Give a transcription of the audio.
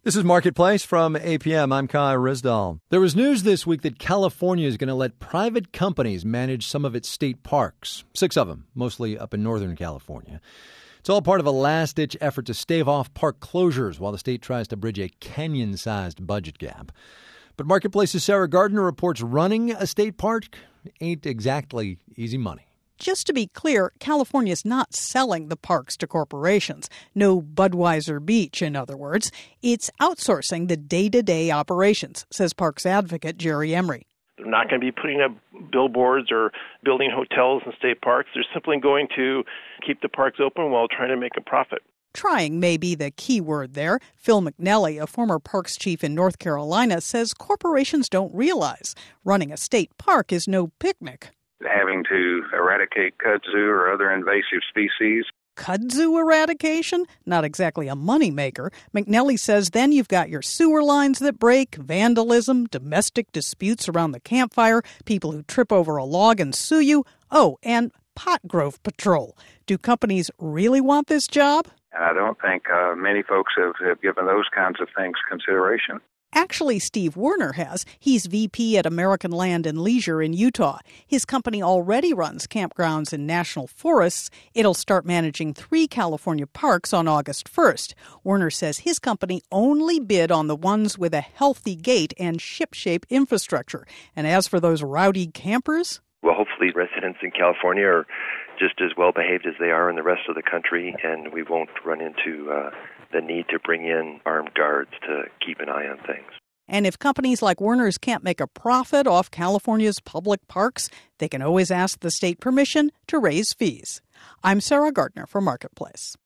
This is Marketplace from APM. I'm Kai Rizdal. There was news this week that California is going to let private companies manage some of its state parks. 6 of them, mostly up in Northern California. It's all part of a last-ditch effort to stave off park closures while the state tries to bridge a canyon-sized budget gap. But Marketplace's Sarah Gardner reports running a state park ain't exactly easy money. Just to be clear, California's not selling the parks to corporations. No Budweiser Beach, in other words. It's outsourcing the day-to-day operations, says parks advocate Jerry Emery. They're not going to be putting up billboards or building hotels in state parks. They're simply going to keep the parks open while trying to make a profit. Trying may be the key word there. Phil McNelly, a former parks chief in North Carolina, says corporations don't realize running a state park is no picnic. Having to eradicate kudzu or other invasive species. Kudzu eradication? Not exactly a moneymaker. McNelly says then you've got your sewer lines that break, vandalism, domestic disputes around the campfire, people who trip over a log and sue you. Oh, and pot growth patrol. Do companies really want this job? I don't think many folks have given those kinds of things consideration. Actually, Steve Werner has. He's VP at American Land and Leisure in Utah. His company already runs campgrounds in national forests. It'll start managing 3 California parks on August 1st. Werner says his company only bid on the ones with a healthy gate and ship-shape infrastructure. And as for those rowdy campers? Well, hopefully residents in California are just as well behaved as they are in the rest of the country, and we won't run into the need to bring in armed guards to keep an eye on things. And if companies like Werner's can't make a profit off California's public parks, they can always ask the state permission to raise fees. I'm Sarah Gardner for Marketplace.